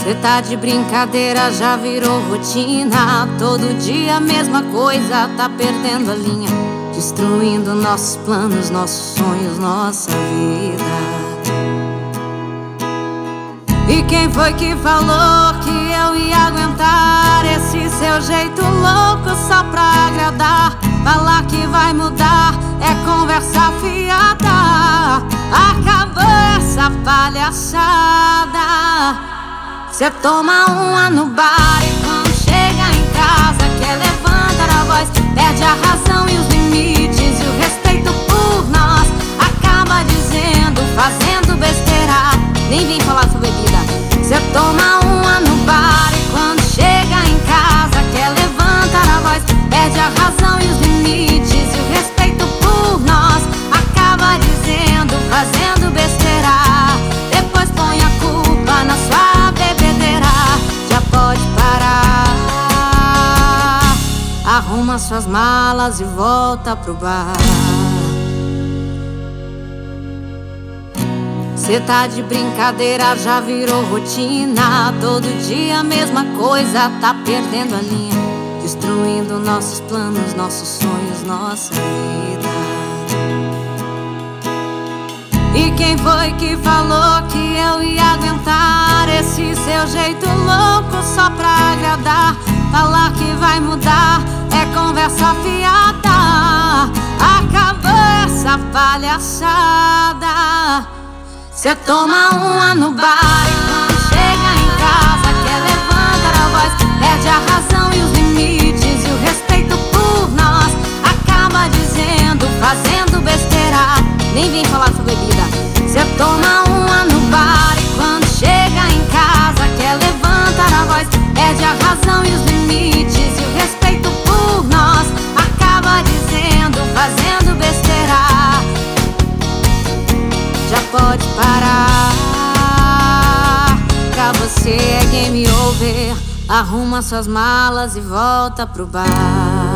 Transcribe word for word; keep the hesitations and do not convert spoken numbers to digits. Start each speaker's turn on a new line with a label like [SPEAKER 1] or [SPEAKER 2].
[SPEAKER 1] Cê tá de brincadeira, já virou rotina. Todo dia a mesma coisa, tá perdendo a linha, destruindo nossos planos, nossos sonhos, nossa vida. E quem foi que falou que eu ia aguentar esse seu jeito louco só pra agradar? Falar que vai mudar é conversa fiada. Acabou essa palhaçada. Cê toma uma no bar e quando chega em casa quer levantar a voz, perde a razão e os limites e o respeito por nós. Acaba dizendo, fazendo besteira, nem vem falar sobre bebida. Cê toma uma no bar e quando chega em casa quer levantar a voz, perde a razão e os limites e o respeito por nós. Acaba dizendo, fazendo besteira, depois põe a culpa na sua bebedeira. Já pode parar, arruma suas malas e volta pro bar. Cê tá de brincadeira, já virou rotina. Todo dia a mesma coisa, tá perdendo a linha, destruindo nossos planos, nossos sonhos, nossa vida. E quem foi que falou que eu ia aguentar esse seu jeito louco só pra agradar? Falar que vai mudar é conversa fiada. Acabou essa palhaçada. Cê toma uma no bar e quando chega em casa quer levantar a voz, perde a razão e os limites e o respeito por nós. Acaba dizendo, fazendo besteira, nem vem falar sobre bebida. Cê toma uma no bar e quando chega em casa quer levantar a voz, perde a razão e os limites e o respeito por nós. Acaba dizendo, fazendo besteira, já pode parar. Pra você é game over, arruma suas malas e volta pro bar.